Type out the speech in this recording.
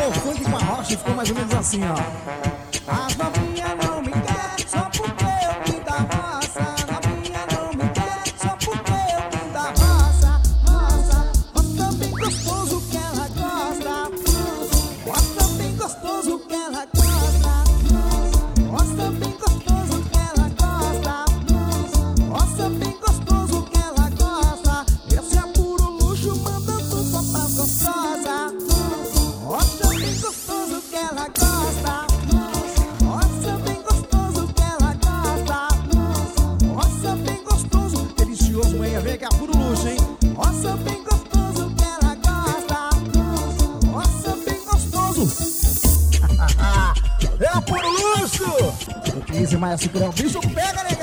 misturou o funk com a rocha e ficou mais ou menos assim, ó. As novinhas não me querem só porque eu vim da roça. Novinha não me quer só porque eu vim da roça. Roça, roça bem gostoso que ela gosta. Roça bem gostoso que ela gosta. Roça bem gostoso que ela gosta. Roça bem gostoso que ela gosta. Esse é puro luxo mandando só pra gostosa. Roça bem gostoso que ela gosta. Roça bem gostoso que ela gosta. Roça bem gostoso, delicioso, manhã vem que é puro luxo, hein? Roça bem gostoso que ela gosta. Roça bem gostoso. É puro luxo. O 15 mais 5 é o bicho pega, né?